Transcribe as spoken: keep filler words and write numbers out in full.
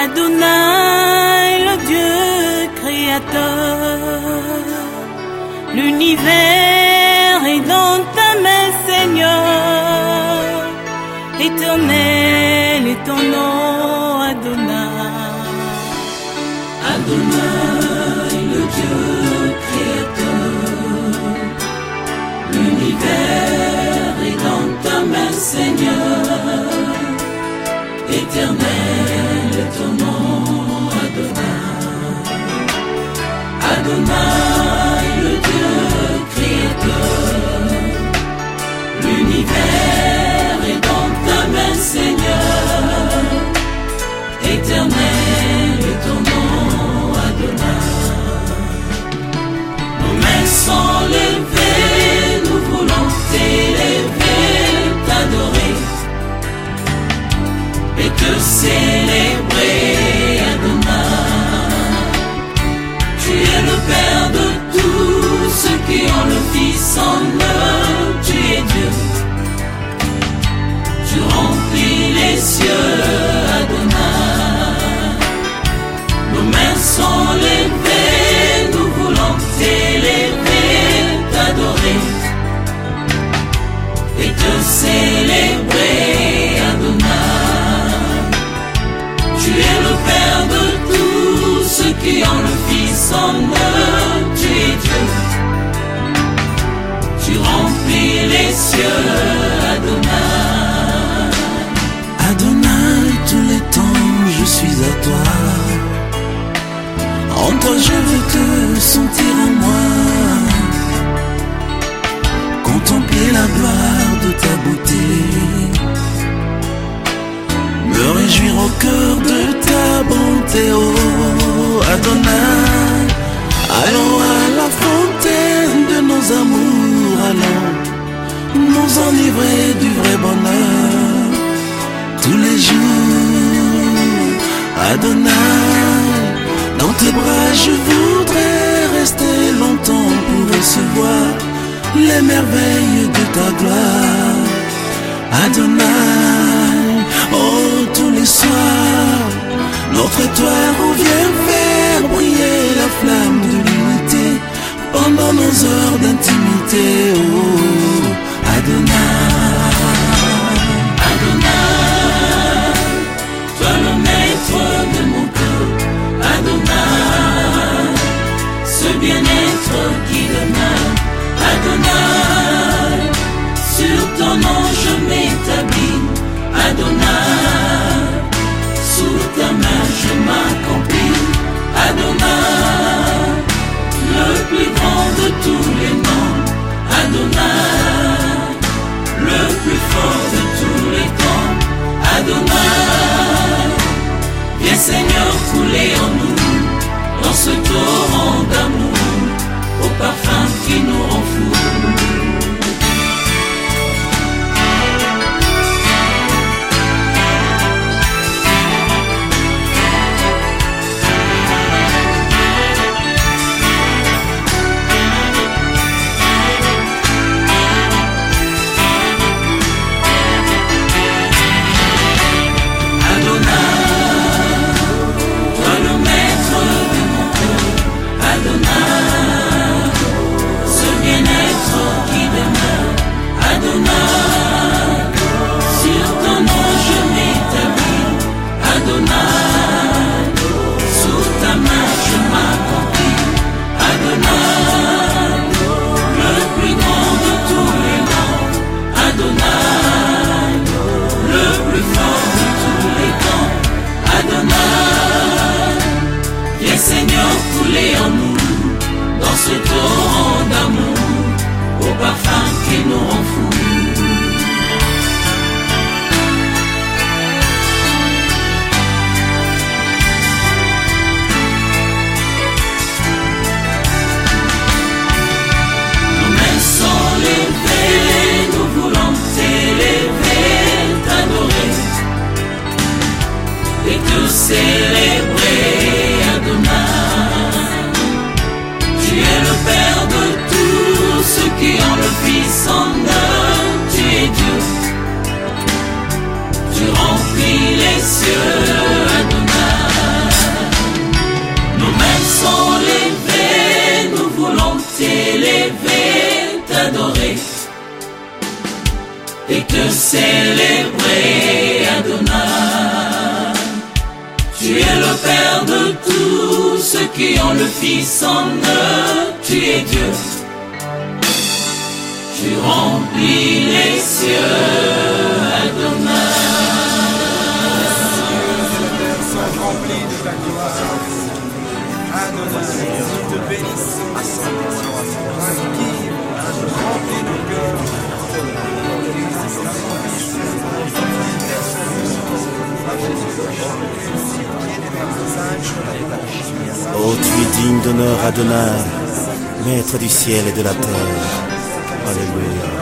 Adonai, le Dieu créateur, l'univers est dans ta main, Seigneur. Éternel est ton nom, Adonai. Adonai, le Dieu créateur, l'univers est dans ta main, Seigneur. Éternel est ton nom, Adonai. Adonai, le Dieu créateur, l'univers est dans ta main, Seigneur. Éternel est ton nom, Adonai. Nos mains sont levées, nous voulons t'élever, t'adorer et te célébrer, Adonai. Tu es le Père de tous ceux qui ont le Fils en eux. Tu es Dieu, tu remplis les cieux, Adonai. Nos mains sont levées, nous voulons t'élever, t'adorer et te célébrer, Adonai. Tu es le Père de tous ceux qui ont le Fils en eux. Tu es Dieu, tu remplis les cieux, Adonai. Adonai, tous les temps je suis à toi. En toi je veux te sentir en moi, contempler la gloire de ta beauté, me réjouir au cœur de ta bonté, oh Adonai. Allons à la fontaine de nos amours, allons nous enivrer du vrai bonheur tous les jours, Adonai. Dans tes bras je voudrais rester longtemps pour recevoir les merveilles de ta gloire, Adonai. Oh, tous les soirs, notre étoile revient faire briller la flamme de l'unité pendant nos heures d'intimité, oh Adonai. Adonai, toi le maître de mon cœur, Adonai, ce bien-être qui demeure, Adonai. Sur ton nom je m'établis, Adonai. Sous ta main je m'accomplis, Adonai. Le plus grand de tous les noms, et te célébrer, Adonai. Tu es le Père de tous ceux qui ont le Fils en eux, tu es Dieu. Tu remplis les cieux, Adonai. Sont remplis de ta gloire. Adonai, nous te bénissons à cent pour cent. Active, remplis nos cœurs. Oh, tu es digne d'honneur, Adonai, maître du ciel et de la terre. Alléluia.